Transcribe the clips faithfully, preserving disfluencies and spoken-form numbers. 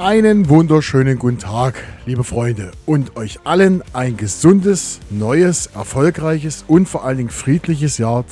Einen wunderschönen guten Tag, liebe Freunde, und euch allen ein gesundes, neues, erfolgreiches und vor allen Dingen friedliches Jahr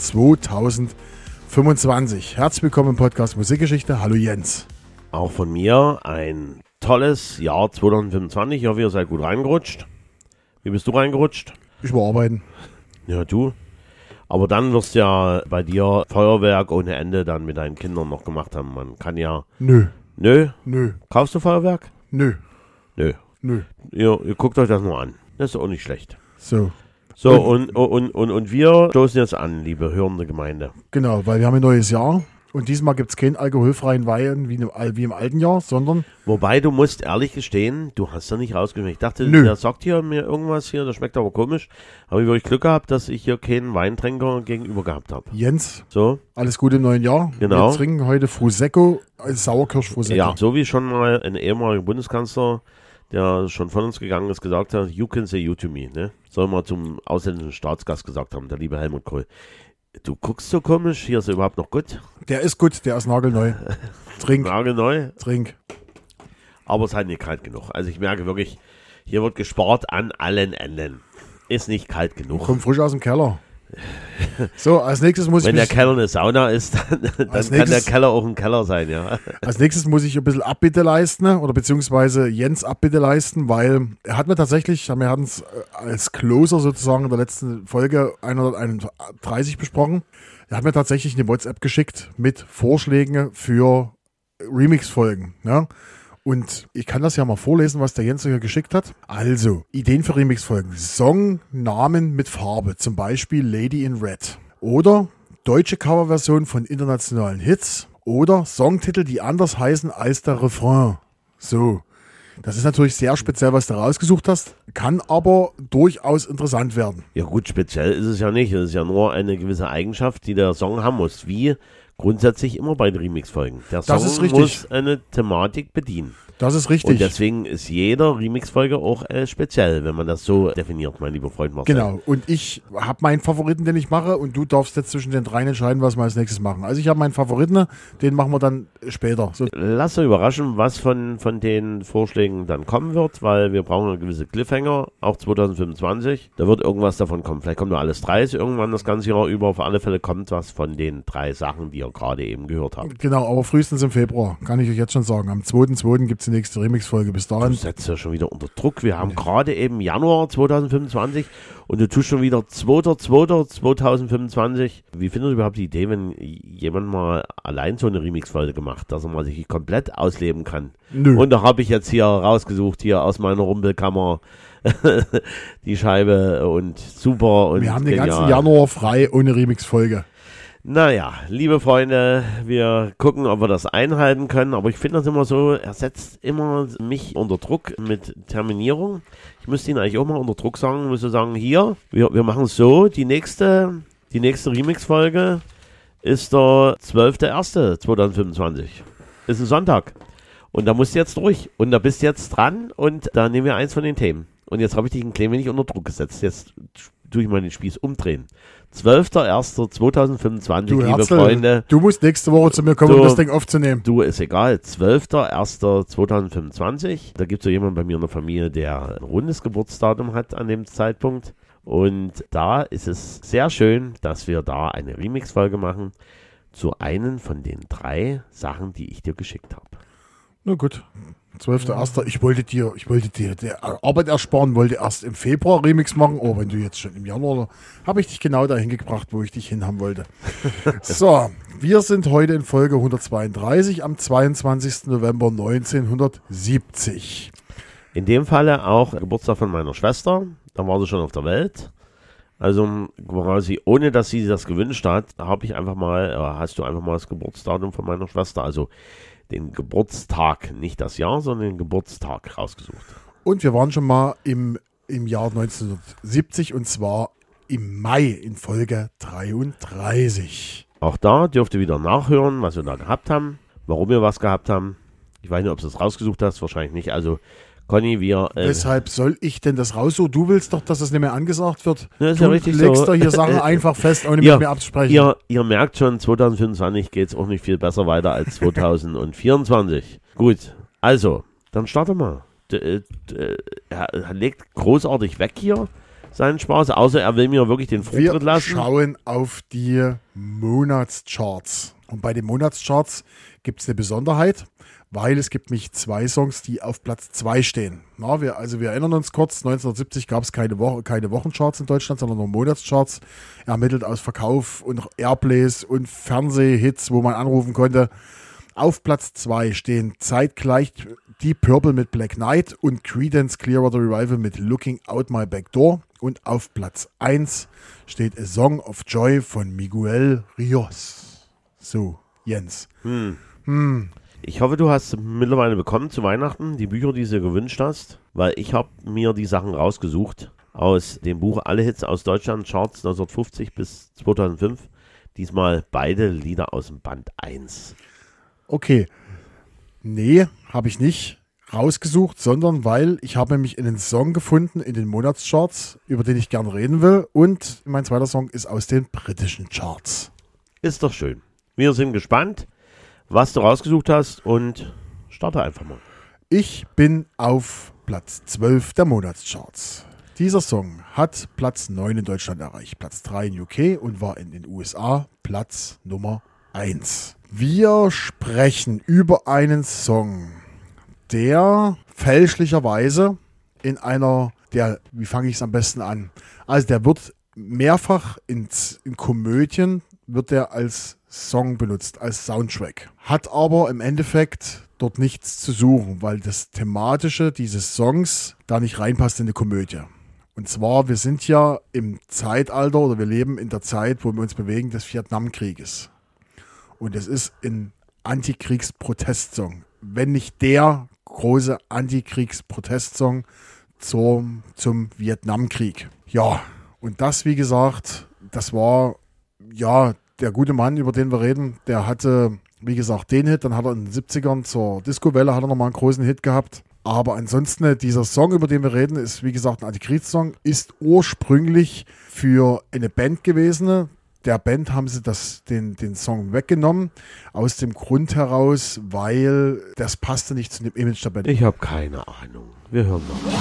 zweitausendfünfundzwanzig. Herzlich willkommen im Podcast Musikgeschichte. Hallo Jens. Auch von mir ein tolles Jahr zweitausendfünfundzwanzig. Ich hoffe, ihr seid gut reingerutscht. Wie bist du reingerutscht? Ich war arbeiten. Ja, du. Aber dann wirst du ja bei dir Feuerwerk ohne Ende dann mit deinen Kindern noch gemacht haben. Man kann ja... Nö. Nö? Nö. Kaufst du Feuerwerk? Nö. Nö. Nö. Ihr, ihr guckt euch das nur an. Das ist auch nicht schlecht. So. So, und, und, und, und wir stoßen jetzt an, liebe hörende Gemeinde. Genau, weil wir haben ein neues Jahr. Und diesmal gibt es keinen alkoholfreien Wein wie, wie im alten Jahr, sondern... Wobei, du musst ehrlich gestehen, du hast ja nicht rausgeschmeckt. Ich dachte, Nö. der sagt hier mir irgendwas hier, das schmeckt aber komisch. Habe ich wirklich Glück gehabt, dass ich hier keinen Weintrinker gegenüber gehabt habe. Jens, So, alles Gute im neuen Jahr. Genau. Wir trinken heute Prosecco, äh, Sauerkirsch-Prosecco. ja, so wie schon mal ein ehemaliger Bundeskanzler, der schon von uns gegangen ist, gesagt hat, you can say you to me, ne? Soll mal zum ausländischen Staatsgast gesagt haben, der liebe Helmut Kohl. Du guckst so komisch, hier ist er überhaupt noch gut. Der ist gut, der ist nagelneu. Trink, Nagelneu, trink. aber es ist halt nicht kalt genug. Also ich merke wirklich, hier wird gespart an allen Enden. Ist nicht kalt genug. Komm frisch aus dem Keller. So, als nächstes muss Wenn ich der mich, Keller eine Sauna ist, dann, dann kann der nächstes- Keller auch ein Keller sein, ja. als nächstes muss ich ein bisschen Abbitte leisten, ne? Oder beziehungsweise Jens Abbitte leisten, weil er hat mir tatsächlich, wir hatten es als Closer sozusagen in der letzten Folge hunderteinunddreißig besprochen, er hat mir tatsächlich eine WhatsApp geschickt mit Vorschlägen für Remix-Folgen, ne? Und ich kann das ja mal vorlesen, was der Jens hier geschickt hat. Also, Ideen für Remix-Folgen. Songnamen mit Farbe, zum Beispiel Lady in Red. Oder deutsche Coverversion von internationalen Hits. Oder Songtitel, die anders heißen als der Refrain. So, das ist natürlich sehr speziell, was du rausgesucht hast, kann aber durchaus interessant werden. Ja gut, speziell ist es ja nicht. Es ist ja nur eine gewisse Eigenschaft, die der Song haben muss. Wie grundsätzlich immer bei den Remix-Folgen. Der Das Song ist richtig. muss eine Thematik bedienen. Das ist Und richtig. deswegen ist jeder Remix-Folge auch äh, speziell, wenn man das so definiert, mein lieber Freund Marcel. Genau, und ich habe meinen Favoriten, den ich mache, und du darfst jetzt zwischen den dreien entscheiden, was wir als nächstes machen. Also ich habe meinen Favoriten, den machen wir dann später. So, Lass uns überraschen, was von, von den Vorschlägen dann kommen wird, weil wir brauchen eine gewisse Cliffhanger, auch zweitausendfünfundzwanzig. Da wird irgendwas davon kommen. Vielleicht kommt nur alles drei irgendwann das ganze Jahr über. Auf alle Fälle kommt was von den drei Sachen, die ihr gerade eben gehört habt. genau, aber frühestens im Februar, kann ich euch jetzt schon sagen. Am zweiten zweiten gibt es die nächste Remix-Folge. Bis Du dahin, setzt ja schon wieder unter Druck. Wir haben gerade eben Januar zweitausendfünfundzwanzig und du tust schon wieder zweiter zweiter zweitausendfünfundzwanzig. Wie findest du überhaupt die Idee, wenn jemand mal allein so eine Remix-Folge macht, dass er mal sich komplett ausleben kann? nö. Und da habe ich jetzt hier rausgesucht, hier aus meiner Rumpelkammer, die Scheibe und super und Wir haben den genial. ganzen Januar frei ohne Remix-Folge. Naja, liebe Freunde, wir gucken, ob wir das einhalten können, aber ich finde das immer so, er setzt immer mich unter Druck mit Terminierung. Ich müsste ihn eigentlich auch mal unter Druck sagen, müsste sagen, hier, wir, wir machen es so, die nächste, die nächste Remix-Folge ist der zwölfter erster zweitausendfünfundzwanzig. Ist ein Sonntag. Und da musst du jetzt durch. Und da bist du jetzt dran und da nehmen wir eins von den Themen. Und jetzt habe ich dich ein klein wenig unter Druck gesetzt. Jetzt tue ich mal den Spieß umdrehen. zwölfter erster zweitausendfünfundzwanzig, Du, liebe Herzl, Freunde. du musst nächste Woche zu mir kommen, Du- um das Ding aufzunehmen. Du, ist egal. zwölfter erster zweitausendfünfundzwanzig. Da gibt es so jemanden bei mir in der Familie, der ein rundes Geburtsdatum hat an dem Zeitpunkt. Und da ist es sehr schön, dass wir da eine Remix-Folge machen zu einem von den drei Sachen, die ich dir geschickt habe. Na gut, zwölfter erster Ich wollte dir, ich wollte dir der Arbeit ersparen, wollte erst im Februar Remix machen. Oh, wenn du jetzt schon im Januar, habe ich dich genau dahin gebracht, wo ich dich hinhaben wollte. So, wir sind heute in Folge hundertzweiunddreißig am zweiundzwanzigsten November neunzehnhundertsiebzig. In dem Falle auch Geburtstag von meiner Schwester. Da war sie schon auf der Welt. Also quasi, ohne dass sie das gewünscht hat, habe ich einfach mal, äh, hast du einfach mal das Geburtsdatum von meiner Schwester, also den Geburtstag, nicht das Jahr, sondern den Geburtstag rausgesucht. Und wir waren schon mal im, im Jahr neunzehnhundertsiebzig und zwar im Mai in Folge dreiunddreißig. Auch da dürft ihr wieder nachhören, was wir da gehabt haben, warum wir was gehabt haben. Ich weiß nicht, ob du es rausgesucht hast, wahrscheinlich nicht. Also Conny, wir... Äh, Weshalb soll ich denn das raussuchen? Du willst doch, dass das nicht mehr angesagt wird. Ja, ist du ja richtig legst so. doch hier Sachen einfach fest, ohne ihr, mit mir abzusprechen. Ihr, ihr merkt schon, zweitausendfünfundzwanzig geht es auch nicht viel besser weiter als zweitausendvierundzwanzig. Gut, also, Dann starte mal. D- d- Er legt großartig weg hier seinen Spaß, außer er will mir wirklich den Vortritt Wir lassen. schauen auf die Monatscharts. Und bei den Monatscharts gibt es eine Besonderheit, weil es gibt nämlich zwei Songs, die auf Platz zwei stehen. Na, wir, also wir erinnern uns kurz, neunzehnhundertsiebzig gab es keine, Woche, keine Wochencharts in Deutschland, sondern nur Monatscharts, ermittelt aus Verkauf und Airplays und Fernsehhits, wo man anrufen konnte. Auf Platz zwei stehen zeitgleich Deep Purple mit Black Knight und Creedence Clearwater Revival mit Looking Out My Back Door. Und auf Platz eins steht A Song of Joy von Miguel Rios. So, Jens. Hm. Hm. Ich hoffe, du hast mittlerweile bekommen zu Weihnachten die Bücher, die du gewünscht hast, weil ich habe mir die Sachen rausgesucht aus dem Buch Alle Hits aus Deutschland, Charts neunzehnhundertfünfzig bis zweitausendfünf. Diesmal beide Lieder aus dem Band eins. Okay. Nee, habe ich nicht rausgesucht, sondern weil ich habe nämlich einen Song gefunden in den Monatscharts, über den ich gerne reden will. Und mein zweiter Song ist aus den britischen Charts. Ist doch schön. Wir sind gespannt, was du rausgesucht hast und starte einfach mal. Ich bin auf Platz zwölf der Monatscharts. Dieser Song hat Platz neun in Deutschland erreicht, Platz drei in U K und war in den U S A Platz Nummer eins. Wir sprechen über einen Song, der fälschlicherweise in einer, der, wie fange ich es am besten an? Also der wird mehrfach in, in Komödien, wird der als Song benutzt, als Soundtrack. Hat aber im Endeffekt dort nichts zu suchen, weil das Thematische dieses Songs da nicht reinpasst in die Komödie. Und zwar, wir sind ja im Zeitalter oder wir leben in der Zeit, wo wir uns bewegen, des Vietnamkrieges. Und es ist ein Antikriegsprotestsong, wenn nicht der große Antikriegsprotestsong zum, zum Vietnamkrieg. Ja, und das, wie gesagt, das war, ja, der gute Mann, über den wir reden, der hatte, wie gesagt, den Hit, dann hat er in den siebzigern zur Disco-Welle, hat er nochmal einen großen Hit gehabt. Aber ansonsten, dieser Song, über den wir reden, ist, wie gesagt, ein Antikriegssong, ist ursprünglich für eine Band gewesen. Der Band haben sie das, den, den Song weggenommen, aus dem Grund heraus, weil das passte nicht zu dem Image der Band. Ich habe keine Ahnung. Wir hören noch.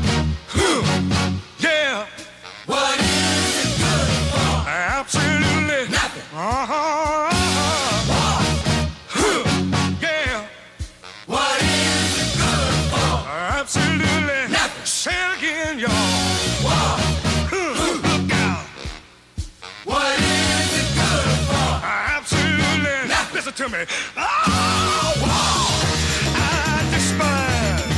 Yeah. What is it good for? Absolutely nothing. Uh-huh. Uh-huh. Yeah. What is it good for? Absolutely nothing. Say it again, y'all. Look out. What is it good for? Absolutely nothing. Listen to me. Oh, wow. I despise.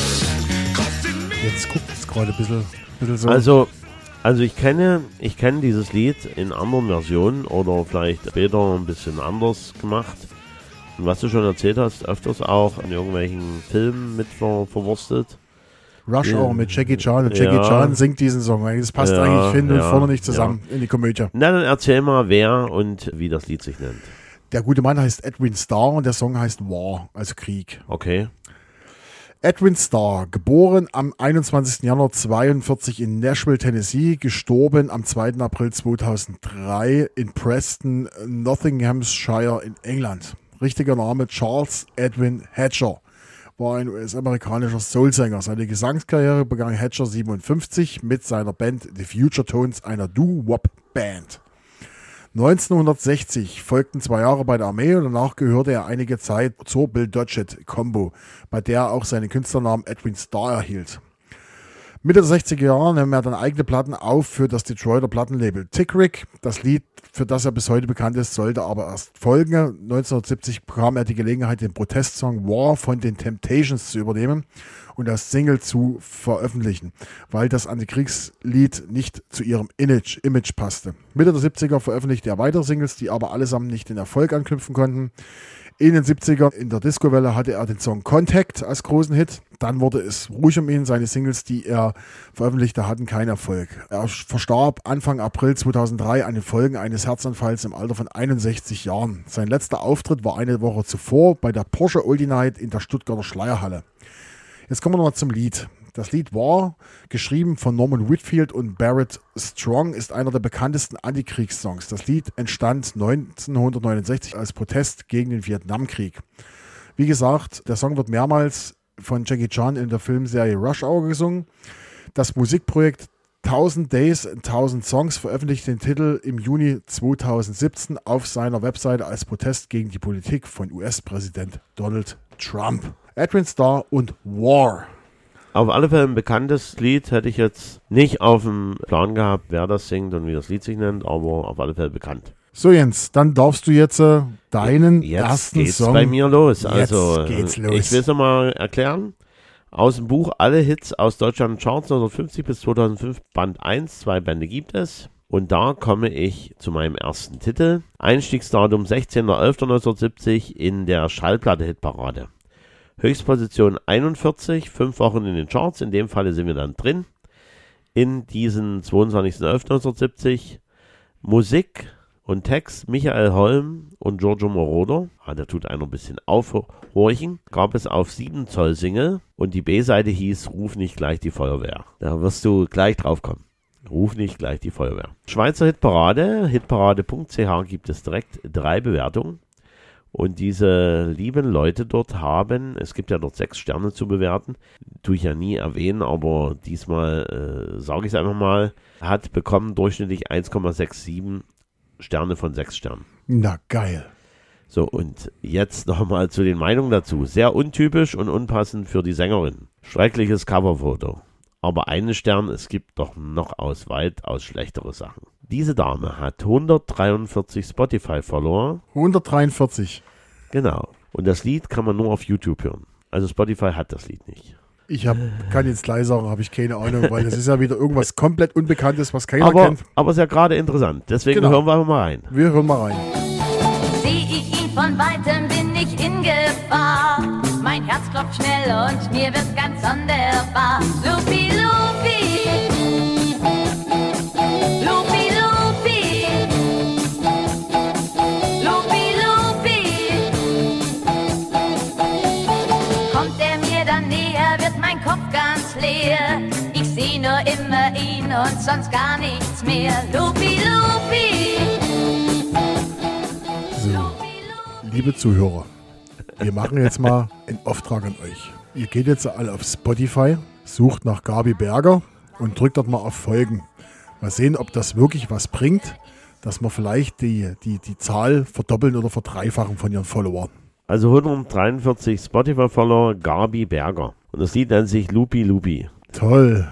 Cause it means Jetzt guckt es gerade ein bisschen, bisschen so. Also, also ich kenne, ich kenne dieses Lied in anderen Versionen oder vielleicht später ein bisschen anders gemacht. Und was du schon erzählt hast, öfters auch in irgendwelchen Filmen mit ver verwurstet. Rush Ja. Hour mit Jackie Chan. Und Jackie Ja. Chan singt diesen Song. Das passt Ja, eigentlich hinten ja, und vorne nicht zusammen in die Komödie. Na, dann erzähl mal, wer und wie das Lied sich nennt. Der gute Mann heißt Edwin Starr und der Song heißt War, also Krieg. Okay. Edwin Starr, geboren am einundzwanzigsten Januar zweiundvierzig in Nashville, Tennessee, gestorben am zweiten April zweitausenddrei in Preston, Nottinghamshire in England. Richtiger Name Charles Edwin Hatcher, war ein U S-amerikanischer Soulsänger. Seine Gesangskarriere begann Hatcher siebenundfünfzig mit seiner Band The Future Tones, einer Doo-Wop-Band. neunzehnhundertsechzig folgten zwei Jahre bei der Armee und danach gehörte er einige Zeit zur Bill Dodgett Combo, bei der er auch seinen Künstlernamen Edwin Starr erhielt. Mitte der sechziger Jahre nahm er dann eigene Platten auf für das Detroiter Plattenlabel Tick Rick. Das Lied, für das er bis heute bekannt ist, sollte aber erst folgen. neunzehnhundertsiebzig bekam er die Gelegenheit, den Protestsong War von den Temptations zu übernehmen und als Single zu veröffentlichen, weil das Antikriegslied nicht zu ihrem Image, Image passte. Mitte der siebziger veröffentlichte er weitere Singles, die aber allesamt nicht den Erfolg anknüpfen konnten. In den siebzigern in der Disco-Welle hatte er den Song Contact als großen Hit. Dann wurde es ruhig um ihn. Seine Singles, die er veröffentlichte, hatten keinen Erfolg. Er verstarb Anfang April zweitausenddrei an den Folgen eines Herzanfalls im Alter von einundsechzig Jahren. Sein letzter Auftritt war eine Woche zuvor bei der Porsche Oldie Night in der Stuttgarter Schleierhalle. Jetzt kommen wir nochmal zum Lied. Das Lied War, geschrieben von Norman Whitfield und Barrett Strong, ist einer der bekanntesten Antikriegssongs. Das Lied entstand neunzehnhundertneunundsechzig als Protest gegen den Vietnamkrieg. Wie gesagt, der Song wird mehrmals von Jackie Chan in der Filmserie Rush Hour gesungen. Das Musikprojekt Thousand Days and Thousand Songs veröffentlichte den Titel im Juni zweitausendsiebzehn auf seiner Webseite als Protest gegen die Politik von U S-Präsident Donald Trump. Edwin Starr und War. Auf alle Fälle ein bekanntes Lied, hätte ich jetzt nicht auf dem Plan gehabt, wer das singt und wie das Lied sich nennt, aber auf alle Fälle bekannt. So Jens, dann darfst du jetzt äh, deinen jetzt ersten geht's Song. bei mir los. Jetzt Also, geht's los. Ich will es nochmal erklären. Aus dem Buch Alle Hits aus Deutschland Charts neunzehnhundertfünfzig bis zweitausendfünf, Band eins, zwei Bände gibt es. Und da komme ich zu meinem ersten Titel. Einstiegsdatum sechzehnter elfter neunzehnhundertsiebzig in der Schallplatte-Hitparade. Höchstposition einundvierzig, fünf Wochen in den Charts, in dem Falle sind wir dann drin. In diesen zweiundzwanzigster elfter neunzehnhundertsiebzig Musik und Text Michael Holm und Giorgio Moroder. Ah, da tut einer ein bisschen aufhorchen. Gab es auf sieben Zoll Single und die B-Seite hieß Ruf nicht gleich die Feuerwehr. Da wirst du gleich drauf kommen. Ruf nicht gleich die Feuerwehr. Schweizer Hitparade, hitparade punkt c h gibt es direkt drei Bewertungen. Und diese lieben Leute dort haben, es gibt ja dort sechs Sterne zu bewerten, tue ich ja nie erwähnen, aber diesmal äh, sage ich es einfach mal, hat bekommen durchschnittlich eins Komma siebenundsechzig Sterne von sechs Sternen. Na geil. So, und jetzt nochmal zu den Meinungen dazu. Sehr untypisch und unpassend für die Sängerin. Schreckliches Coverfoto. Aber einen Stern, es gibt doch noch aus weitaus schlechtere Sachen. Diese Dame hat hundertdreiundvierzig Spotify-Follower. hundertdreiundvierzig. Genau. Und das Lied kann man nur auf YouTube hören. Also Spotify hat das Lied nicht. Ich hab, kann jetzt gleich sagen, habe ich keine Ahnung, weil das ist ja wieder irgendwas komplett Unbekanntes, was keiner Aber, kennt. aber ist ja gerade interessant. Deswegen Genau. hören wir mal rein. Wir hören mal rein. Sieh ich ihn von Weitem, bin ich in Gefahr. Mein Herz klopft schnell und mir wird ganz sonderbar. Lupi, Lupi, Lupi, Lupi, Lupi, Lupi. Kommt er mir dann näher, wird mein Kopf ganz leer. Ich seh nur immer ihn und sonst gar nichts mehr. Lupi, Lupi. So, liebe Zuhörer, wir machen jetzt mal einen Auftrag an euch. Ihr geht jetzt alle auf Spotify, sucht nach Gabi Berger und drückt dort mal auf Folgen. Mal sehen, ob das wirklich was bringt, dass wir vielleicht die, die, die Zahl verdoppeln oder verdreifachen von ihren Followern. Also hundertdreiundvierzig Spotify-Follower, Gabi Berger. Und das Lied nennt sich Lupi Lupi. Toll.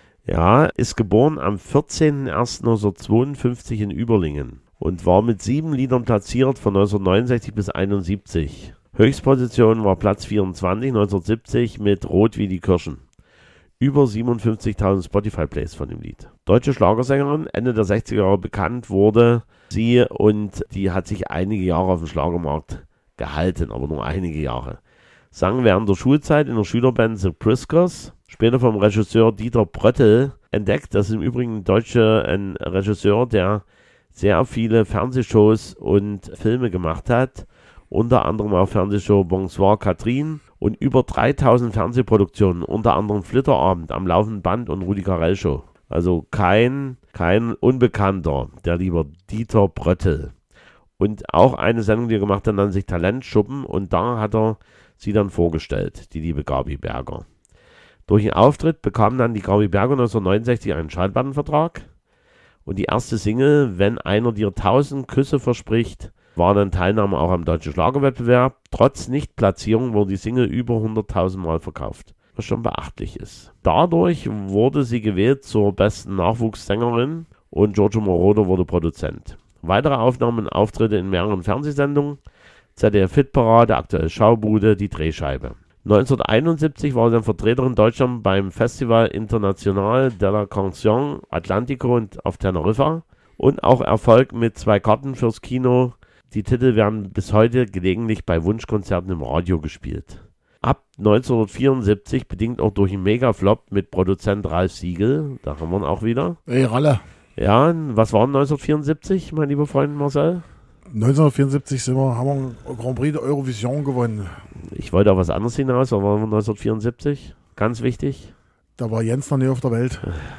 Ja, ist geboren am vierzehnter erster neunzehnhundertzweiundfünfzig in Überlingen und war mit sieben Liedern platziert von neunzehnhundertneunundsechzig bis einundsiebzig. Höchstposition war Platz vierundzwanzig neunzehnhundertsiebzig mit Rot wie die Kirschen. Über siebenundfünfzigtausend Spotify-Plays von dem Lied. Deutsche Schlagersängerin, Ende der sechziger Jahre bekannt wurde sie und die hat sich einige Jahre auf dem Schlagermarkt gehalten, aber nur einige Jahre. Sang während der Schulzeit in der Schülerband The Priskers, später vom Regisseur Dieter Bröttel entdeckt. Das ist im Übrigen ein deutscher ein Regisseur, der sehr viele Fernsehshows und Filme gemacht hat. Unter anderem auch Fernsehshow Bonsoir Catherine und über dreitausend Fernsehproduktionen, unter anderem Flitterabend am laufenden Band und Rudi Carrell Show. Also kein, kein Unbekannter, der lieber Dieter Bröttel. Und auch eine Sendung, die er gemacht hat, nannte sich Talentschuppen und da hat er sie dann vorgestellt, die liebe Gabi Berger. Durch den Auftritt bekam dann die Gabi Berger neunzehnhundertneunundsechzig einen Schallplattenvertrag und die erste Single, Wenn einer dir tausend Küsse verspricht, war dann Teilnahme auch am Deutschen Schlagerwettbewerb. Trotz Nichtplatzierung wurde die Single über hunderttausend Mal verkauft, was schon beachtlich ist. Dadurch wurde sie gewählt zur besten Nachwuchssängerin und Giorgio Moroder wurde Produzent. Weitere Aufnahmen und Auftritte in mehreren Fernsehsendungen, Z D F-Hitparade, Aktuelle Schaubude, die Drehscheibe. neunzehnhunderteinundsiebzig war sie dann Vertreterin Deutschland beim Festival International de la Canción Atlantico und auf Teneriffa und auch Erfolg mit zwei Karten fürs Kino. Die Titel werden bis heute gelegentlich bei Wunschkonzerten im Radio gespielt. Ab neunzehnhundertvierundsiebzig, bedingt auch durch einen Megaflop mit Produzent Ralf Siegel, da haben wir ihn auch wieder. Ey, Ralle. Ja, was war neunzehnhundertvierundsiebzig, mein lieber Freund Marcel? neunzehnhundertvierundsiebzig sind wir, haben wir einen Grand Prix der Eurovision gewonnen. Ich wollte auf was anderes hinaus, aber waren wir neunzehnhundertvierundsiebzig? Ganz wichtig. Da war Jens noch nie auf der Welt.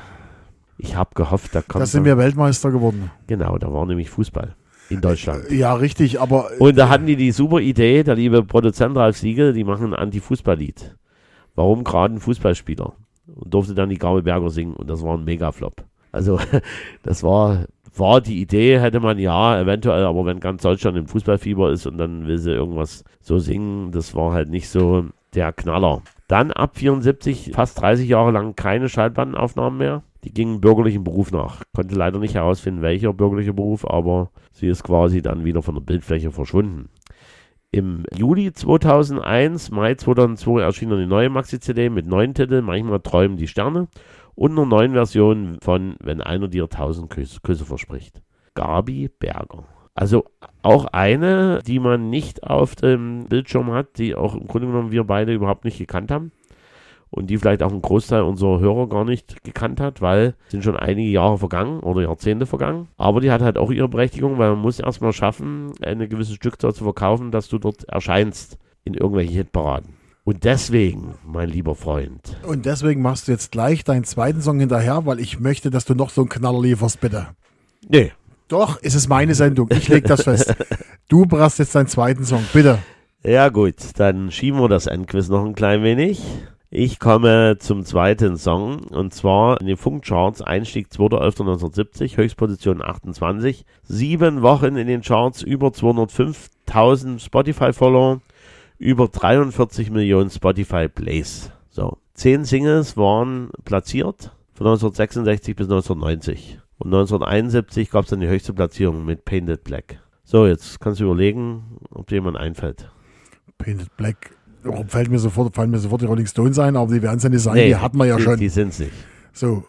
Ich habe gehofft, da kommt... Da sind wir Weltmeister geworden. Genau, da war nämlich Fußball in Deutschland. Ja, richtig, aber... Und da hatten die die super Idee, der liebe Produzent Ralf Siegel, die machen ein Anti-Fußball-Lied. warum gerade ein Fußballspieler? Und durfte dann die Gabi Berger singen und das war ein Mega-Flop. Also das war, war die Idee, hätte man ja eventuell, aber wenn ganz Deutschland im Fußballfieber ist und dann will sie irgendwas so singen, das war halt nicht so der Knaller. Dann ab vierundsiebzig, fast dreißig Jahre lang keine Schallplattenaufnahmen mehr. Die gingen bürgerlichen Beruf nach. Konnte leider nicht herausfinden, welcher bürgerliche Beruf, aber sie ist quasi dann wieder von der Bildfläche verschwunden. Im Juli zweitausendeins, Mai zweitausendzwei erschien dann die neue Maxi-C D mit neun Titeln, manchmal träumen die Sterne und einer neuen Version von Wenn einer dir tausend Küsse, Küsse verspricht. Gabi Berger. Also auch eine, die man nicht auf dem Bildschirm hat, die auch im Grunde genommen wir beide überhaupt nicht gekannt haben und die vielleicht auch ein Großteil unserer Hörer gar nicht gekannt hat, weil es sind schon einige Jahre vergangen oder Jahrzehnte vergangen. Aber die hat halt auch ihre Berechtigung, weil man muss erstmal schaffen, eine gewisse Stückzahl zu verkaufen, dass du dort erscheinst in irgendwelchen Hitparaden. Und deswegen, mein lieber Freund. Und deswegen machst du jetzt gleich deinen zweiten Song hinterher, weil ich möchte, dass du noch so einen Knaller lieferst, bitte. Nee. Doch, es ist meine Sendung. Ich lege das fest. Du brauchst jetzt deinen zweiten Song, bitte. Ja gut, dann schieben wir das Endquiz noch ein klein wenig. Ich komme zum zweiten Song und zwar in den Funkcharts, Einstieg zweiter elfter neunzehnhundertsiebzig, Höchstposition achtundzwanzig, sieben Wochen in den Charts, über zweihundertfünftausend Spotify-Follower, über dreiundvierzig Millionen Spotify-Plays. So, zehn Singles waren platziert von neunzehnhundertsechsundsechzig bis neunzehnhundertneunzig und neunzehnhunderteinundsiebzig gab es dann die höchste Platzierung mit Painted Black. So, jetzt kannst du überlegen, ob dir jemand einfällt. Painted Black. Oh, fällt mir sofort, fallen mir sofort die Rolling Stones ein, aber die werden es ja nicht sein, Nee, die hatten wir ja die, schon. Die sind es nicht. So,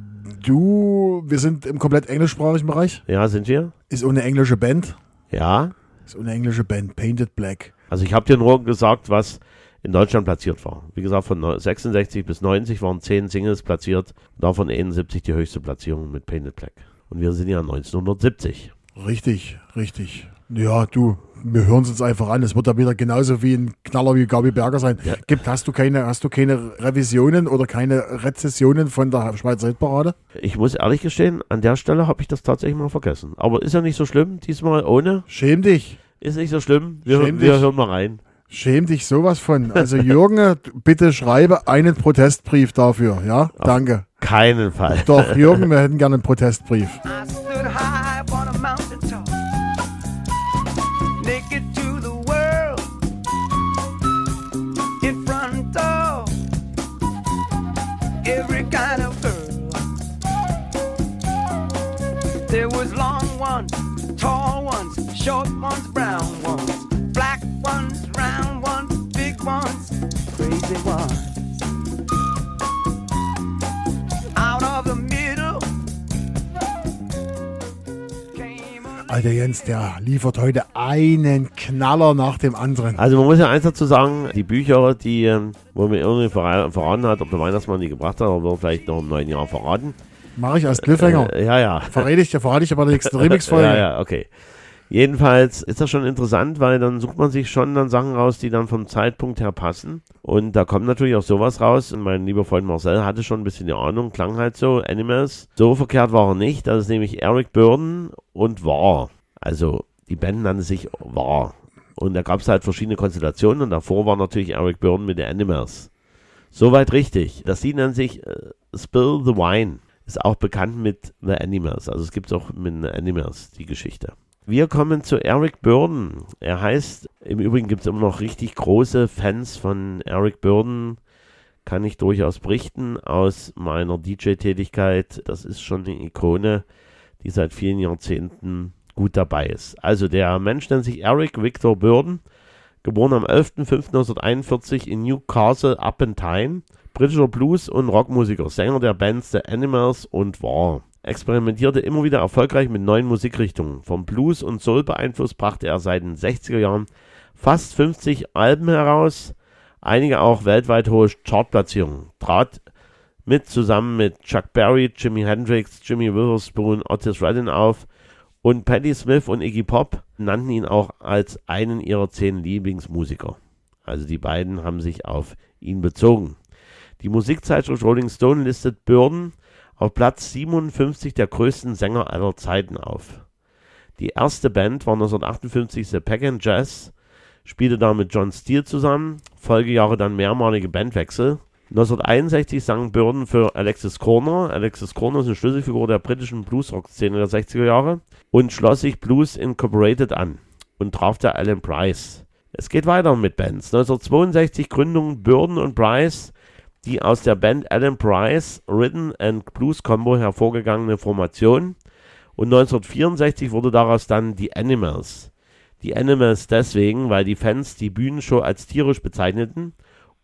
du, wir sind im komplett englischsprachigen Bereich. Ja, sind wir? Ist ohne englische Band. Ja. Ist ohne englische Band, Painted Black. Also ich habe dir nur gesagt, was in Deutschland platziert war. Wie gesagt, von sechsundsechzig bis neunzig waren zehn Singles platziert, davon einundsiebzig die höchste Platzierung mit Painted Black. Und wir sind ja neunzehnhundertsiebzig. Richtig, richtig. Ja, du, wir hören es uns einfach an. Es wird da wieder genauso wie ein Knaller wie Gabi Berger sein. Ja. Gibt, hast du keine, hast du keine Revisionen oder keine Rezessionen von der Schweizer Hitparade? Ich muss ehrlich gestehen, an der Stelle habe ich das tatsächlich mal vergessen. Aber ist ja nicht so schlimm, diesmal ohne. Schäm dich. Ist nicht so schlimm. Wir, Schäm wir dich. hören mal rein. Schäm dich sowas von. Also Jürgen, bitte schreibe einen Protestbrief dafür. Ja, danke. Keinen Fall. Doch, Jürgen, wir hätten gerne einen Protestbrief. I stood high upon a mountain top, naked to the world, in front of every kind of girl. There was long ones, tall ones, short ones, brown ones, black ones, round ones, big ones, crazy ones. Out of the middle came a Alter Jens, der liefert heute einen Knaller nach dem anderen. Also man muss ja eins dazu sagen, die Bücher, die, ähm, wo mir irgendwie verra- verraten hat, ob der Weihnachtsmann die gebracht hat, aber wird vielleicht noch im neuen Jahr verraten. Mache ich als Cliffhanger. Äh, ja, ja. Verrate ich dir, verrate ich aber der nächsten Remix-Folge. Ja, ja, okay. Jedenfalls ist das schon interessant, weil dann sucht man sich schon dann Sachen raus, die dann vom Zeitpunkt her passen. Und da kommt natürlich auch sowas raus. Und mein lieber Freund Marcel hatte schon ein bisschen die Ahnung, klang halt so, Animals. So verkehrt war er nicht. Das ist nämlich Eric Burdon und War. Also die Band nannte sich War. Und da gab es halt verschiedene Konstellationen. Und davor war natürlich Eric Burdon mit den Animals. Soweit richtig. Das Lied nennt sich äh, Spill the Wine. Ist auch bekannt mit The Animals. Also es gibt es auch mit The Animals, die Geschichte. Wir kommen zu Eric Burdon. Er heißt, im Übrigen gibt es immer noch richtig große Fans von Eric Burdon, kann ich durchaus berichten aus meiner D J-Tätigkeit. Das ist schon eine Ikone, die seit vielen Jahrzehnten gut dabei ist. Also der Mensch nennt sich Eric Victor Burdon, geboren am elfter fünfter neunzehnhunderteinundvierzig in Newcastle upon Tyne, britischer Blues- und Rockmusiker, Sänger der Bands The Animals und War. Experimentierte immer wieder erfolgreich mit neuen Musikrichtungen. Vom Blues und Soul beeinflusst brachte er seit den sechziger Jahren fast fünfzig Alben heraus, einige auch weltweit hohe Chartplatzierungen. Trat mit zusammen mit Chuck Berry, Jimi Hendrix, Jimmy Witherspoon, Otis Redding auf und Patti Smith und Iggy Pop nannten ihn auch als einen ihrer zehn Lieblingsmusiker. Also die beiden haben sich auf ihn bezogen. Die Musikzeitschrift Rolling Stone listet Burdon auf Platz siebenundfünfzig der größten Sänger aller Zeiten auf. Die erste Band war neunzehnhundertachtundfünfzig The Peck and Jazz, spielte da mit John Steele zusammen, Folgejahre dann mehrmalige Bandwechsel. neunzehnhunderteinundsechzig sang Burden für Alexis Korner. Alexis Korner ist eine Schlüsselfigur der britischen Bluesrock-Szene der sechziger Jahre und schloss sich Blues Incorporated an und traf der Alan Price. Es geht weiter mit Bands. neunzehnhundertzweiundsechzig Gründung Burden und Price, die aus der Band Alan Price Rhythm and Blues Combo hervorgegangene Formation. Und neunzehnhundertvierundsechzig wurde daraus dann die Animals. Die Animals deswegen, weil die Fans die Bühnenshow als tierisch bezeichneten.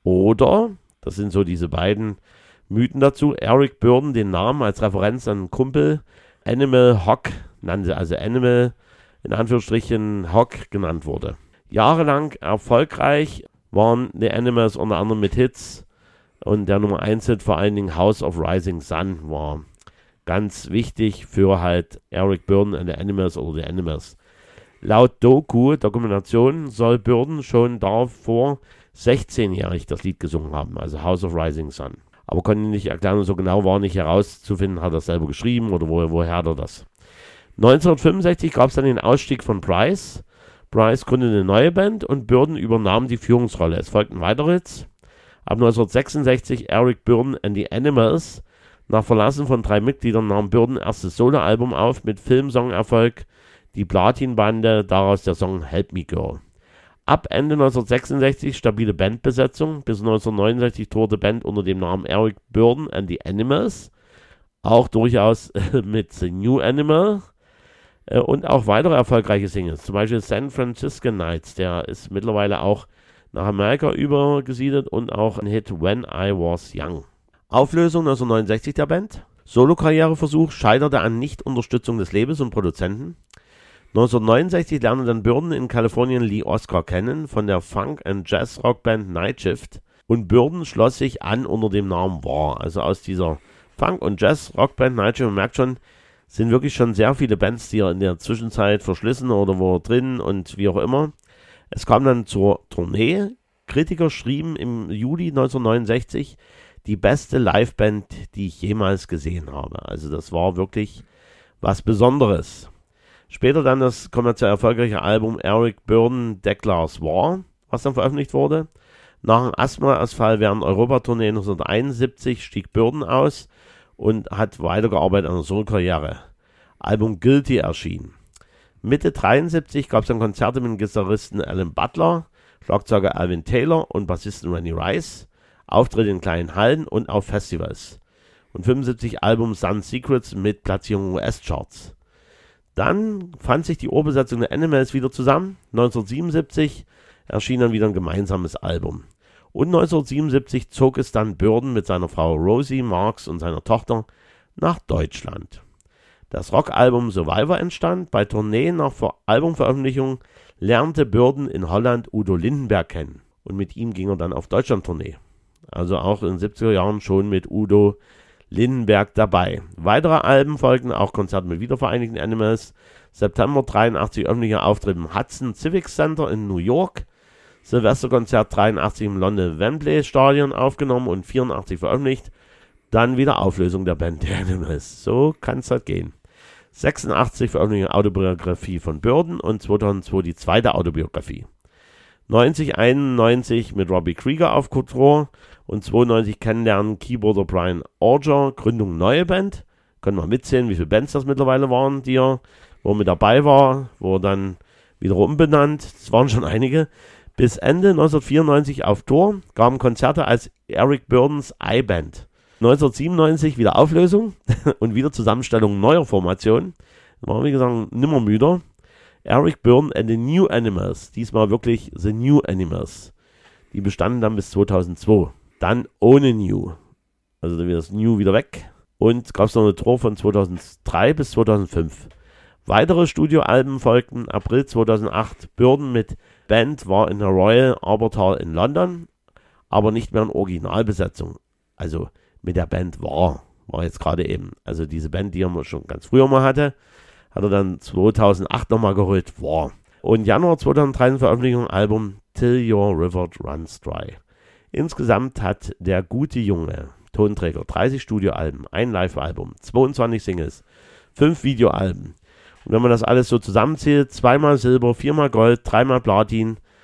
Oder, das sind so diese beiden Mythen dazu, Eric Burden den Namen als Referenz an einen Kumpel Animal Hock nannte, also Animal in Anführungsstrichen Hock genannt wurde. Jahrelang erfolgreich waren die Animals unter anderem mit Hits und der Nummer eins Hit vor allen Dingen House of Rising Sun war ganz wichtig für halt Eric Burden und die Animals oder die Animals. Laut Doku, Dokumentation, soll Burden schon davor sechzehnjährig das Lied gesungen haben, also House of Rising Sun. Aber konnte nicht erklären, so genau war nicht herauszufinden, hat er selber geschrieben oder wo, woher hat er das. neunzehnhundertfünfundsechzig gab es dann den Ausstieg von Price. Price gründete eine neue Band und Burden übernahm die Führungsrolle. Es folgten weitere Hits. Ab neunzehnhundertsechsundsechzig Eric Burden and the Animals. Nach Verlassen von drei Mitgliedern nahm Burden erstes Soloalbum auf mit Filmsong-Erfolg, die Platin-Bande, daraus der Song Help Me Girl. Ab Ende neunzehnhundertsechsundsechzig stabile Bandbesetzung, bis neunzehnhundertneunundsechzig tourte Band unter dem Namen Eric Burden and the Animals, auch durchaus mit The New Animal äh, und auch weitere erfolgreiche Singles, zum Beispiel San Francisco Nights, der ist mittlerweile auch nach Amerika übergesiedelt und auch ein Hit When I Was Young. Auflösung neunzehnhundertneunundsechzig der Band, Solo-Karriereversuch scheiterte an Nicht-Unterstützung des Labels und Produzenten. neunzehnhundertneunundsechzig lernte dann Burden in Kalifornien Lee Oskar kennen von der Funk- and Jazz-Rock-Band Night Shift und Burden schloss sich an unter dem Namen War. Also aus dieser Funk- und Jazz-Rock-Band Night Shift, man merkt schon, sind wirklich schon sehr viele Bands, die er in der Zwischenzeit verschlissen oder wo drin und wie auch immer. Es kam dann zur Tournee. Kritiker schrieben im Juli neunzehnhundertneunundsechzig, die beste Liveband, die ich jemals gesehen habe. Also das war wirklich was Besonderes. Später dann das kommerziell erfolgreiche Album Eric Burden Declares War, was dann veröffentlicht wurde. Nach einem Asthma-Ausfall während Europatournee neunzehnhunderteinundsiebzig stieg Burden aus und hat weitergearbeitet an der Solo-Karriere. Album Guilty erschien. Mitte neunzehnhundertdreiundsiebzig gab es dann Konzerte mit dem Gitarristen Alan Butler, Schlagzeuger Alvin Taylor und Bassisten Rennie Rice, Auftritte in kleinen Hallen und auf Festivals. Und fünfundsiebzig Album Sun Secrets mit Platzierung U S-Charts. Dann fand sich die Urbesetzung der Animals wieder zusammen. neunzehnhundertsiebenundsiebzig erschien dann wieder ein gemeinsames Album. Und neunzehnhundertsiebenundsiebzig zog es dann Burden mit seiner Frau Rosie Marks und seiner Tochter nach Deutschland. Das Rockalbum Survivor entstand. Bei Tourneen nach Ver- Albumveröffentlichung lernte Burden in Holland Udo Lindenberg kennen. Und mit ihm ging er dann auf Deutschland-Tournee. Also auch in den siebziger Jahren schon mit Udo Lindenberg dabei. Weitere Alben folgten, auch Konzerte mit wiedervereinigten Animals. September dreiundachtzig öffentlicher Auftritt im Hudson Civic Center in New York. Silvesterkonzert dreiundachtzig im London Wembley Stadion aufgenommen und vierundachtzig veröffentlicht. Dann wieder Auflösung der Band der Animals. So kann es halt gehen. sechsundachtzig veröffentlichte Autobiografie von Burden und zweitausendzwei die zweite Autobiografie. neunzig, einundneunzig mit Robbie Krieger auf Tour und zweiundneunzig kennenlernen Keyboarder Brian Auger, Gründung neue Band. Können wir mitzählen, wie viele Bands das mittlerweile waren, die er, wo er mit dabei war, wo er dann wieder umbenannt. Es waren schon einige. Bis Ende neunzehnhundertvierundneunzig auf Tour, gaben Konzerte als Eric Burdens I-Band. neunzehnhundertsiebenundneunzig wieder Auflösung und wieder Zusammenstellung neuer Formationen. War wie gesagt nimmer müder. Eric Burden and the New Animals, diesmal wirklich The New Animals. Die bestanden dann bis zweitausendzwei. Dann ohne New, also dann wird das New wieder weg. Und gab es noch eine Tour von zweitausenddrei bis zweitausendfünf. Weitere Studioalben folgten April zweitausendacht. Burden mit Band war in der Royal Albert Hall in London, aber nicht mehr in Originalbesetzung. Also mit der Band war, war jetzt gerade eben. Also diese Band, die er schon ganz früher mal hatte, hat er dann zweitausendacht nochmal geholt, war. Und Januar zweitausenddreizehn Veröffentlichung Album Till Your River Runs Dry. Insgesamt hat der gute Junge Tonträger dreißig Studioalben, ein Live-Album, zweiundzwanzig Singles, fünf Videoalben. Und wenn man das alles so zusammenzählt, zweimal Silber, viermal Gold, dreimal Platin,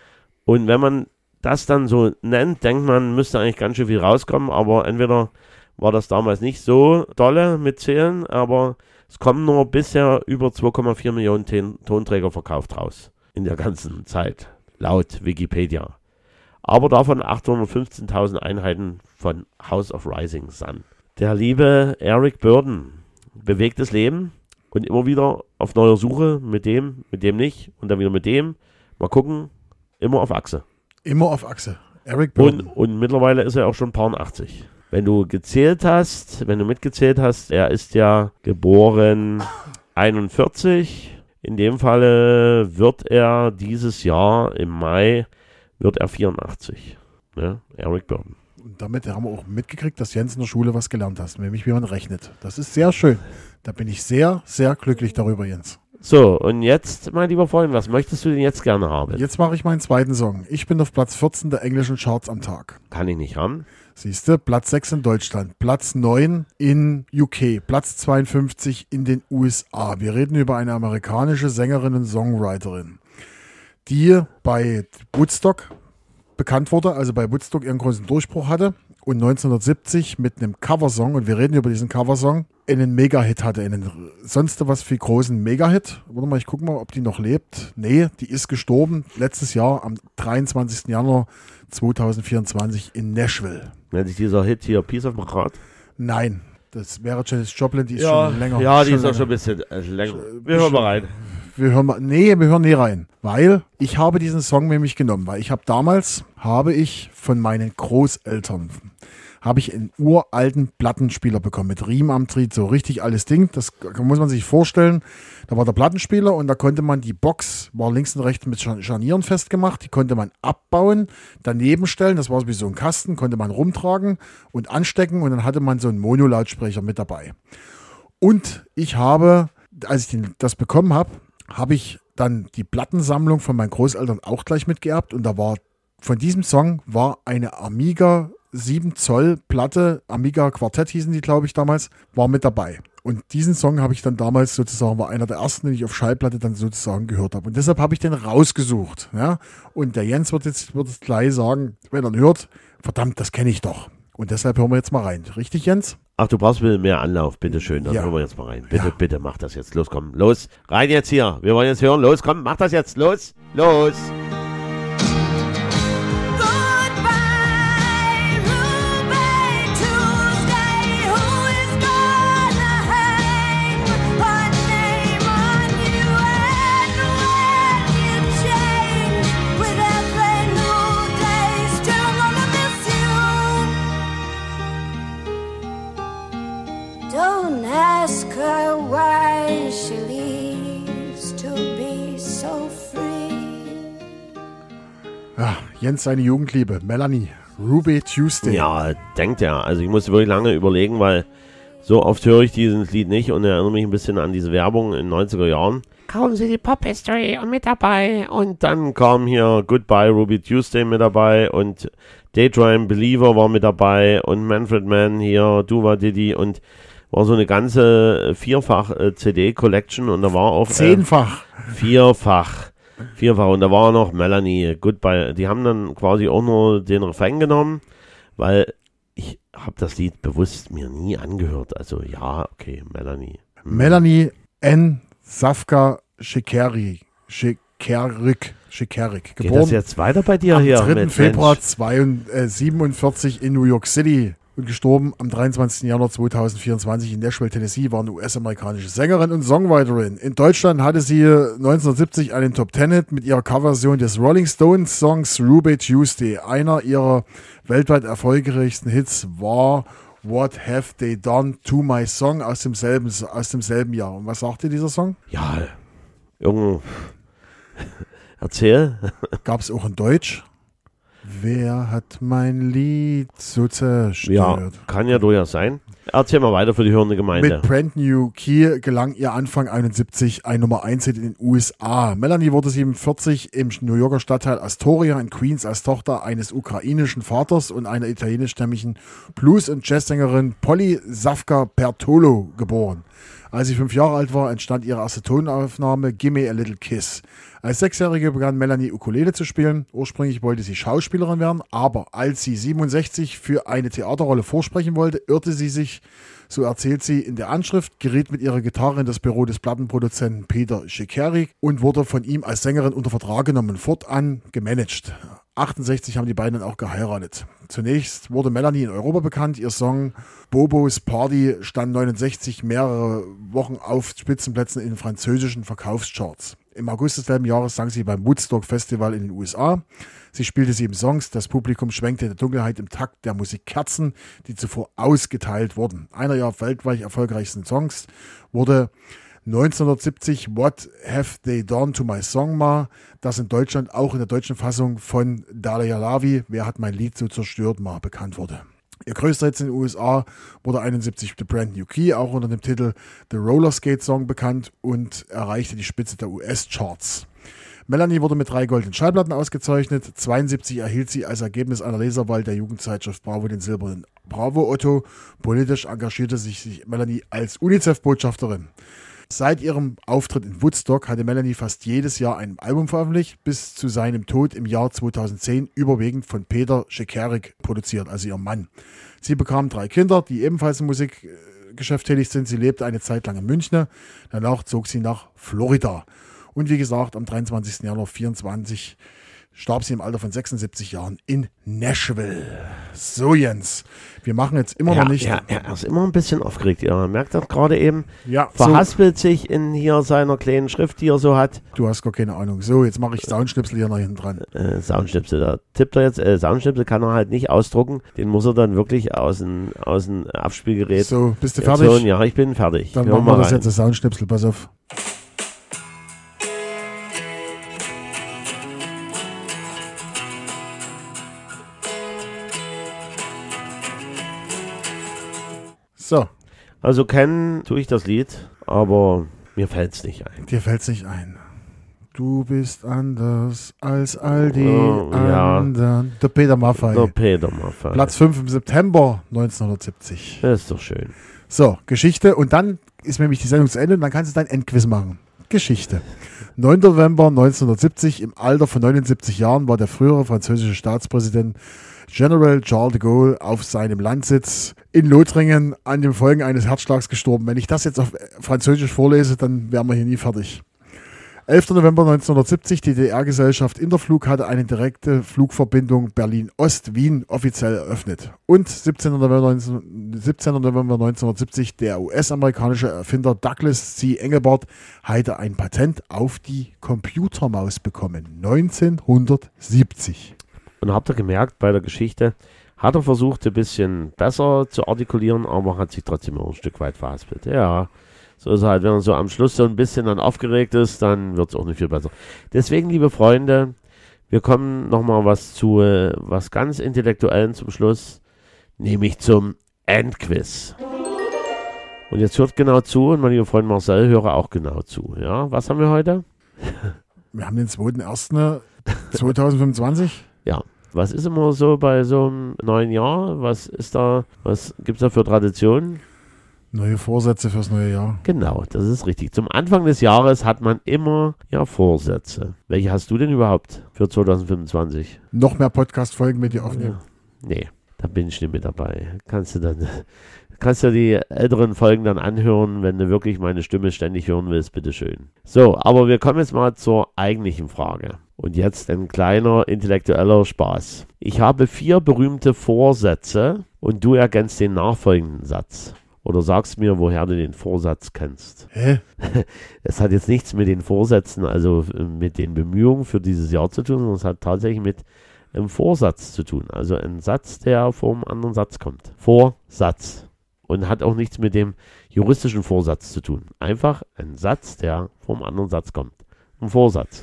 Und wenn man das dann so nennt, denkt man, müsste eigentlich ganz schön viel rauskommen, aber entweder war das damals nicht so dolle mit Zählen, aber es kommen nur bisher über zwei Komma vier Millionen Ton- Tonträger verkauft raus in der ganzen Zeit, laut Wikipedia. Aber davon achthundertfünfzehntausend Einheiten von House of Rising Sun. Der liebe Eric Burdon, bewegtes Leben und immer wieder auf neuer Suche mit dem, mit dem nicht und dann wieder mit dem. Mal gucken, immer auf Achse. Immer auf Achse. Eric Und, Burdon. und mittlerweile ist er auch schon paar achtzig. Wenn du gezählt hast, wenn du mitgezählt hast, er ist ja geboren einundvierzig. In dem Falle wird er dieses Jahr im Mai, wird er vierundachtzig. Ne? Eric Burdon. Und damit haben wir auch mitgekriegt, dass Jens in der Schule was gelernt hast, nämlich wie man rechnet. Das ist sehr schön. Da bin ich sehr, sehr glücklich darüber, Jens. So, und jetzt, mein lieber Freund, was möchtest du denn jetzt gerne haben? Jetzt mache ich meinen zweiten Song. Ich bin auf Platz vierzehn der englischen Charts am Tag. Kann ich nicht haben. Siehst du, Platz sechs in Deutschland, Platz neun in U K, Platz zweiundfünfzig in den U S A. Wir reden über eine amerikanische Sängerin und Songwriterin, die bei Woodstock bekannt wurde, also bei Woodstock ihren großen Durchbruch hatte und neunzehnhundertsiebzig mit einem Coversong, und wir reden über diesen Coversong, einen Mega-Hit hatte, einen sonst was für großen Mega-Hit. Warte mal, ich gucke mal, ob die noch lebt. Nee, die ist gestorben letztes Jahr am dreiundzwanzigsten Januar zweitausendvierundzwanzig in Nashville. Nennt sich dieser Hit hier Piece of My Heart? Nein, das wäre Janis Joplin, die ist schon länger. Ja, die ist länger. auch schon ein bisschen äh, länger. Wir hören mal rein. Wir hören mal, nee, wir hören nie rein, weil ich habe diesen Song nämlich genommen, weil ich habe damals, habe ich von meinen Großeltern, habe ich einen uralten Plattenspieler bekommen mit Riemen am Tritt, so richtig alles Ding, das muss man sich vorstellen. Da war der Plattenspieler und da konnte man die Box, war links und rechts mit Scharnieren festgemacht, die konnte man abbauen, daneben stellen, das war wie so ein Kasten, konnte man rumtragen und anstecken und dann hatte man so einen Mono-Lautsprecher mit dabei. Und ich habe, als ich den, das bekommen habe, habe ich dann die Plattensammlung von meinen Großeltern auch gleich mitgeerbt und da war, von diesem Song war eine Amiga sieben Zoll Platte, Amiga Quartett hießen die, glaube ich, damals, war mit dabei. Und diesen Song habe ich dann damals sozusagen, war einer der ersten, den ich auf Schallplatte dann sozusagen gehört habe. Und deshalb habe ich den rausgesucht. Ja? Und der Jens wird jetzt, wird jetzt gleich sagen, wenn er ihn hört, verdammt, das kenne ich doch. Und deshalb hören wir jetzt mal rein. Richtig, Jens? Ach, du brauchst mehr Anlauf, bitteschön. Dann Ja. hören wir jetzt mal rein. Bitte, Ja. bitte, mach das jetzt. Los, komm, los. Rein jetzt hier. Wir wollen jetzt hören. Los, komm, mach das jetzt. Los, los. Goodbye, Ruby Tuesday. Who is gonna hang her name on you? And when you change with every new day, still gonna miss you. Don't ask her why she leaves to be so free. Ja, Jens, seine Jugendliebe, Melanie, Ruby Tuesday. Ja, denkt er. Also ich musste wirklich lange überlegen, weil so oft höre ich dieses Lied nicht und erinnere mich ein bisschen an diese Werbung in den neunziger Jahren. Kaufen Sie die Pop History und mit dabei. Und dann kam hier Goodbye Ruby Tuesday mit dabei und Daydream Believer war mit dabei und Manfred Mann hier, Duva Diddy und war so eine ganze Vierfach-C D-Collection und da war auch... äh, Zehnfach. Vierfach. Vierfach. Und da war noch Melanie, Goodbye. Die haben dann quasi auch nur den Refrain genommen, weil ich habe das Lied bewusst mir nie angehört. Also ja, okay, Melanie. Hm. Melanie N. Safka Schikeri, Schikerik, Schikerik, Geht geboren das jetzt weiter bei dir am hier? dritten mit Februar Mensch? siebenundvierzig in New York City und gestorben am dreiundzwanzigsten Januar zweitausendvierundzwanzig in Nashville, Tennessee, war eine U S-amerikanische Sängerin und Songwriterin. In Deutschland hatte sie neunzehnhundertsiebzig einen Top-Ten-Hit mit ihrer Coverversion des Rolling Stones Songs Ruby Tuesday. Einer ihrer weltweit erfolgreichsten Hits war What Have They Done to My Song aus demselben, aus demselben Jahr. Und was sagte dieser Song? Ja, irgendwo. Erzähl. Gab es auch in Deutsch? Wer hat mein Lied so zerstört? Ja, kann ja durchaus sein. Erzähl mal weiter für die hörende Gemeinde. Mit Brand New Key gelang ihr Anfang einundsiebzig ein Nummer eins Hit in den U S A. Melanie wurde siebenundvierzig im New Yorker Stadtteil Astoria in Queens als Tochter eines ukrainischen Vaters und einer italienischstämmigen Blues- und Jazzsängerin Polly Safka Bertolo geboren. Als sie fünf Jahre alt war, entstand ihre erste Tonaufnahme Gimme a Little Kiss. Als Sechsjährige begann Melanie Ukulele zu spielen. Ursprünglich wollte sie Schauspielerin werden, aber als sie siebenundsechzig für eine Theaterrolle vorsprechen wollte, irrte sie sich, so erzählt sie in der Anschrift, geriet mit ihrer Gitarre in das Büro des Plattenproduzenten Peter Schickerick und wurde von ihm als Sängerin unter Vertrag genommen, fortan gemanagt. achtundsechzig haben die beiden dann auch geheiratet. Zunächst wurde Melanie in Europa bekannt. Ihr Song Bobo's Party stand neunundsechzig mehrere Wochen auf Spitzenplätzen in den französischen Verkaufscharts. Im August desselben Jahres sang sie beim Woodstock Festival in den U S A. Sie spielte sieben Songs. Das Publikum schwenkte in der Dunkelheit im Takt der Musik Kerzen, die zuvor ausgeteilt wurden. Einer ihrer weltweit erfolgreichsten Songs wurde neunzehnhundertsiebzig What Have They Done to My Song Ma, das in Deutschland auch in der deutschen Fassung von Dalia Lavi, Wer hat mein Lied so zerstört, Ma, bekannt wurde. Ihr größter Hit in den U S A wurde einundsiebzig The Brand New Key, auch unter dem Titel The Roller Skate Song bekannt und erreichte die Spitze der U S-Charts. Melanie wurde mit drei goldenen Schallplatten ausgezeichnet. zweiundsiebzig erhielt sie als Ergebnis einer Leserwahl der Jugendzeitschrift Bravo den silbernen Bravo Otto. Politisch engagierte sich Melanie als UNICEF-Botschafterin. Seit ihrem Auftritt in Woodstock hatte Melanie fast jedes Jahr ein Album veröffentlicht, bis zu seinem Tod im Jahr zweitausendzehn überwiegend von Peter Schickerick produziert, also ihr Mann. Sie bekam drei Kinder, die ebenfalls im Musikgeschäft tätig sind. Sie lebte eine Zeit lang in München, danach zog sie nach Florida. Und wie gesagt, am dreiundzwanzigsten Januar vierundzwanzig starb sie im Alter von sechsundsiebzig Jahren in Nashville. So, Jens, wir machen jetzt immer ja, noch nicht... Ja, er ist immer ein bisschen aufgeregt. Ja, man merkt das gerade eben. Ja, verhaspelt so. Sich in hier seiner kleinen Schrift, die er so hat. Du hast gar keine Ahnung. So, jetzt mache ich Soundschnipsel hier nach hinten dran. Äh, Soundschnipsel, da tippt er jetzt. Äh, Soundschnipsel kann er halt nicht ausdrucken. Den muss er dann wirklich aus dem aus dem Abspielgerät... So, bist du fertig? So, ja, ich bin fertig. Dann Hören machen wir das rein. jetzt, das Soundschnipsel. Pass auf. So. Also kennen tue ich das Lied, aber mir fällt es nicht ein. Dir fällt es nicht ein. Du bist anders als all die oh, anderen. Ja. Der Peter Maffay. Der Peter Maffay. Platz fünf im September neunzehnhundertsiebzig. Das ist doch schön. So, Geschichte. Und dann ist nämlich die Sendung zu Ende und dann kannst du dein Endquiz machen. Geschichte. neunter November neunzehnhundertsiebzig, im Alter von neunundsiebzig Jahren, war der frühere französische Staatspräsident General Charles de Gaulle auf seinem Landsitz in Lothringen an den Folgen eines Herzschlags gestorben. Wenn ich das jetzt auf Französisch vorlese, dann wären wir hier nie fertig. elfter November neunzehnhundertsiebzig, die D D R-Gesellschaft Interflug hatte eine direkte Flugverbindung Berlin-Ost-Wien offiziell eröffnet. Und siebzehnter November neunzehnhundertsiebzig, der U S-amerikanische Erfinder Douglas C. Engelbart hatte ein Patent auf die Computermaus bekommen. neunzehnhundertsiebzig. Und habt ihr gemerkt, bei der Geschichte hat er versucht, ein bisschen besser zu artikulieren, aber hat sich trotzdem noch ein Stück weit verhaspelt. Ja, so ist es halt, wenn er so am Schluss so ein bisschen dann aufgeregt ist, dann wird es auch nicht viel besser. Deswegen, liebe Freunde, wir kommen nochmal was zu, äh, was ganz Intellektuellen zum Schluss, nämlich zum Endquiz. Und jetzt hört genau zu und mein lieber Freund Marcel, höre auch genau zu. Ja, was haben wir heute? Wir haben den zweiten ersten zweitausendfünfundzwanzig. Ja. Was ist immer so bei so einem neuen Jahr? Was ist da, was gibt es da für Traditionen? Neue Vorsätze fürs neue Jahr. Genau, das ist richtig. Zum Anfang des Jahres hat man immer ja Vorsätze. Welche hast du denn überhaupt für zweitausendfünfundzwanzig? Noch mehr Podcast-Folgen mit dir aufnehmen. Ja. Nee, da bin ich nicht mit dabei. Kannst du dann, kannst du die älteren Folgen dann anhören, wenn du wirklich meine Stimme ständig hören willst, bitteschön. So, aber wir kommen jetzt mal zur eigentlichen Frage. Und jetzt ein kleiner intellektueller Spaß. Ich habe vier berühmte Vorsätze und du ergänzt den nachfolgenden Satz. Oder sagst mir, woher du den Vorsatz kennst. Hä? Es hat jetzt nichts mit den Vorsätzen, also mit den Bemühungen für dieses Jahr zu tun, sondern es hat tatsächlich mit einem Vorsatz zu tun. Also ein Satz, der vor einem anderen Satz kommt. Vorsatz. Und hat auch nichts mit dem juristischen Vorsatz zu tun. Einfach ein Satz, der vor einem anderen Satz kommt. Ein Vorsatz.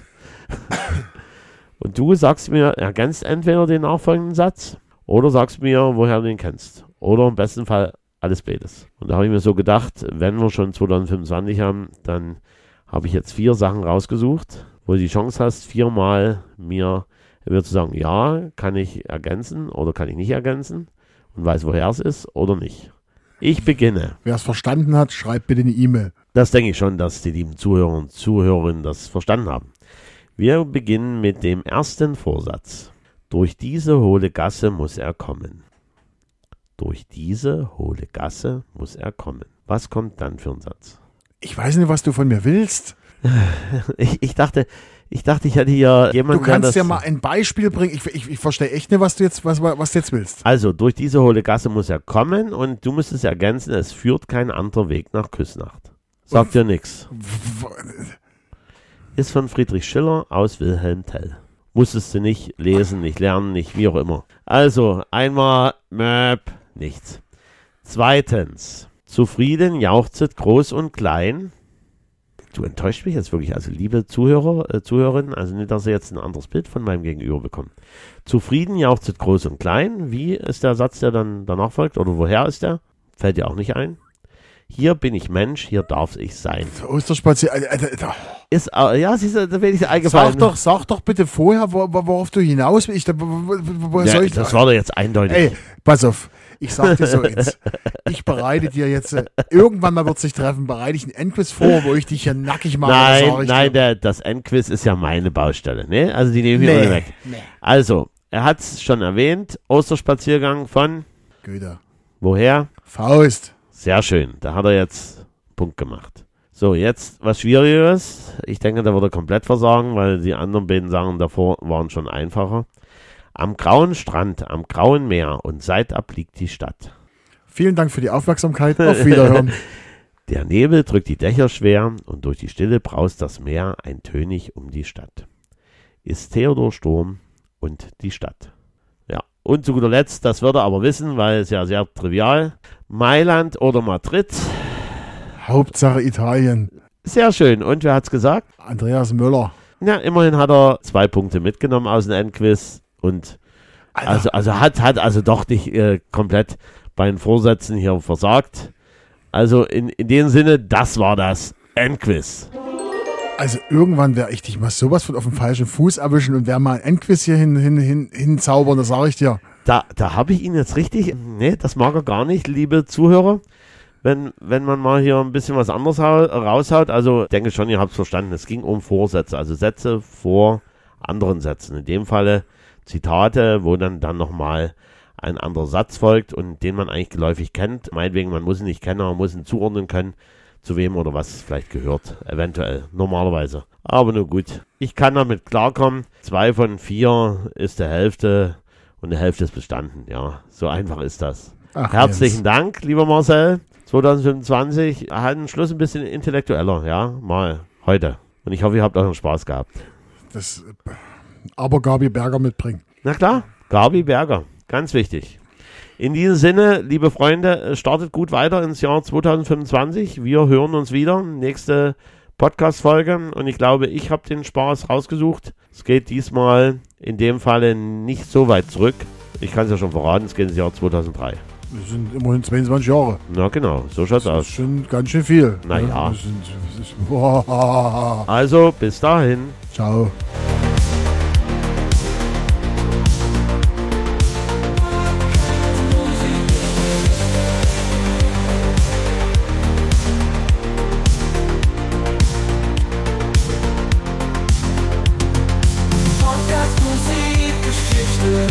Und du sagst mir, ergänzt entweder den nachfolgenden Satz oder sagst mir, woher du den kennst. Oder im besten Fall alles beides. Und da habe ich mir so gedacht, wenn wir schon zweitausendfünfundzwanzig haben, dann habe ich jetzt vier Sachen rausgesucht, wo du die Chance hast, viermal mir, mir zu sagen, ja, kann ich ergänzen oder kann ich nicht ergänzen und weiß, woher es ist oder nicht. Ich beginne. Wer es verstanden hat, schreibt bitte eine E-Mail. Das denke ich schon, dass die lieben Zuhörer und Zuhörerinnen das verstanden haben. Wir beginnen mit dem ersten Vorsatz. Durch diese hohle Gasse muss er kommen. Durch diese hohle Gasse muss er kommen. Was kommt dann für ein Satz? Ich weiß nicht, was du von mir willst. Ich, ich dachte, ich dachte, ich hätte hier jemanden. Du kannst der ja mal ein Beispiel bringen. Ich, ich, ich verstehe echt nicht, was du jetzt, was, was du jetzt willst. Also, durch diese hohle Gasse muss er kommen und du müsstest ergänzen, es führt kein anderer Weg nach Küsnacht. Sagt dir nichts. Ist von Friedrich Schiller aus Wilhelm Tell. Musstest du nicht lesen, nicht lernen, nicht wie auch immer. Also, einmal Möp, nichts. Zweitens, zufrieden jauchzet groß und klein. Du enttäuscht mich jetzt wirklich. Also, liebe Zuhörer, äh, Zuhörerinnen, also nicht, dass ihr jetzt ein anderes Bild von meinem Gegenüber bekommt. Zufrieden jauchzet groß und klein. Wie ist der Satz, der dann danach folgt? Oder woher ist der? Fällt dir auch nicht ein. Hier bin ich Mensch, hier darf ich sein. Osterspazier. Äh, äh, äh, Ist, äh, ja, siehst du, da bin ich eingefallen. Sag doch, sag doch bitte vorher, wo, worauf du hinaus willst. Ich, wo, wo, wo ja, soll ich, das war doch jetzt eindeutig. Ey, pass auf. Ich sag dir so jetzt. Ich bereite dir jetzt, äh, irgendwann mal wird sich treffen, bereite ich ein Endquiz vor, wo ich dich hier nackig mache. Nein, nein, der, das Endquiz ist ja meine Baustelle. Ne? Also die nehme ich Nee, nee, weg. nee. Also, er hat es schon erwähnt. Osterspaziergang von Goethe. woher? Faust. Sehr schön. Da hat er jetzt Punkt gemacht. So, jetzt was Schwieriges. Ich denke, da wird er komplett versagen, weil die anderen beiden Sachen davor waren schon einfacher. Am grauen Strand, am grauen Meer und seitab liegt die Stadt. Vielen Dank für die Aufmerksamkeit. Auf Wiederhören. Der Nebel drückt die Dächer schwer und durch die Stille braust das Meer eintönig um die Stadt. Ist Theodor Sturm und die Stadt. Ja, und zu guter Letzt, das wird er aber wissen, weil es ja sehr trivial. Mailand oder Madrid? Hauptsache Italien. Sehr schön. Und wer hat's gesagt? Andreas Müller. Ja, immerhin hat er zwei Punkte mitgenommen aus dem Endquiz und also, also hat, hat also doch nicht äh, komplett bei den Vorsätzen hier versagt. Also in, in dem Sinne, das war das Endquiz. Also irgendwann werde ich dich mal sowas von auf den falschen Fuß erwischen und werde mal ein Endquiz hier hin, hin, hin, hinzaubern, das sage ich dir. Da, da habe ich ihn jetzt richtig, nee, das mag er gar nicht, liebe Zuhörer. Wenn, wenn man mal hier ein bisschen was anderes hau, raushaut, also ich denke schon, ihr habt es verstanden, es ging um Vorsätze, also Sätze vor anderen Sätzen. In dem Falle Zitate, wo dann, dann nochmal ein anderer Satz folgt und den man eigentlich geläufig kennt. Meinetwegen, man muss ihn nicht kennen, man muss ihn zuordnen können, zu wem oder was vielleicht gehört, eventuell, normalerweise. Aber nur gut, ich kann damit klarkommen. Zwei von vier ist der Hälfte und die Hälfte ist bestanden, ja, so einfach ist das. Ach, Herzlichen Jens. Dank, lieber Marcel. zwanzig fünfundzwanzig, halt einen Schluss ein bisschen intellektueller, ja, mal heute. Und ich hoffe, ihr habt euren Spaß gehabt. Das, aber Gabi Berger mitbringen. Na klar, Gabi Berger, ganz wichtig. In diesem Sinne, liebe Freunde, startet gut weiter ins Jahr zwanzig fünfundzwanzig. Wir hören uns wieder, nächste Podcast-Folge. Und ich glaube, ich habe den Spaß rausgesucht. Es geht diesmal in dem Falle nicht so weit zurück. Ich kann es ja schon verraten, es geht ins Jahr zweitausenddrei. Das sind immerhin zweiundzwanzig Jahre. Na genau, so schaut's Das aus. ist schon ganz schön viel. Na ja. Das sind, das ist, boah. Also, bis dahin. Ciao. Podcast Musikgeschichte.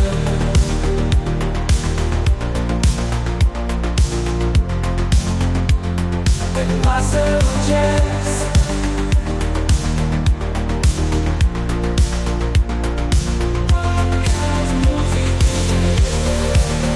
Mit Marcel und Jens. Podcast Musikgeschichte.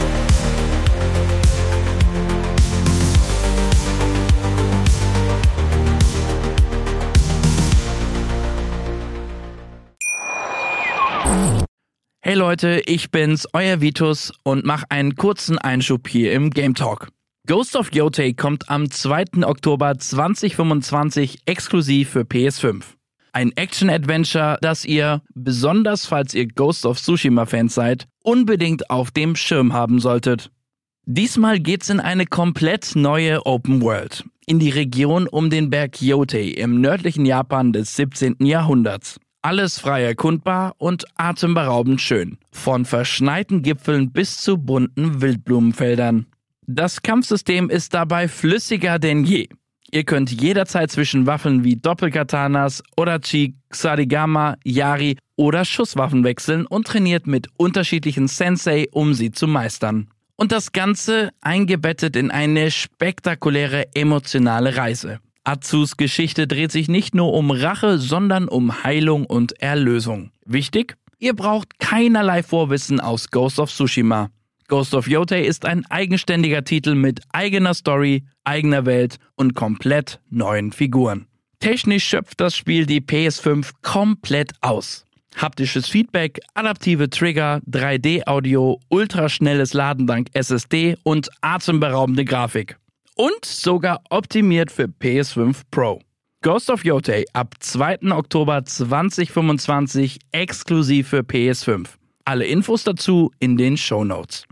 Hey Leute, ich bin's, euer Vitus und mach einen kurzen Einschub hier im Game Talk. Ghost of Yotei kommt am zweiten Oktober zweitausendfünfundzwanzig exklusiv für P S fünf. Ein Action-Adventure, das ihr, besonders falls ihr Ghost of Tsushima-Fans seid, unbedingt auf dem Schirm haben solltet. Diesmal geht's in eine komplett neue Open World, in die Region um den Berg Yotei im nördlichen Japan des siebzehnten Jahrhunderts. Alles frei erkundbar und atemberaubend schön, von verschneiten Gipfeln bis zu bunten Wildblumenfeldern. Das Kampfsystem ist dabei flüssiger denn je. Ihr könnt jederzeit zwischen Waffen wie Doppelkatanas, Odachi, Ksarigama, Yari oder Schusswaffen wechseln und trainiert mit unterschiedlichen Sensei, um sie zu meistern. Und das Ganze eingebettet in eine spektakuläre emotionale Reise. Atsus Geschichte dreht sich nicht nur um Rache, sondern um Heilung und Erlösung. Wichtig? Ihr braucht keinerlei Vorwissen aus Ghost of Tsushima. Ghost of Yotei ist ein eigenständiger Titel mit eigener Story, eigener Welt und komplett neuen Figuren. Technisch schöpft das Spiel die P S fünf komplett aus. Haptisches Feedback, adaptive Trigger, drei D Audio, ultraschnelles Laden dank S S D und atemberaubende Grafik. Und sogar optimiert für P S fünf Pro. Ghost of Yotei ab zweiten Oktober zweitausendfünfundzwanzig exklusiv für P S fünf. Alle Infos dazu in den Shownotes.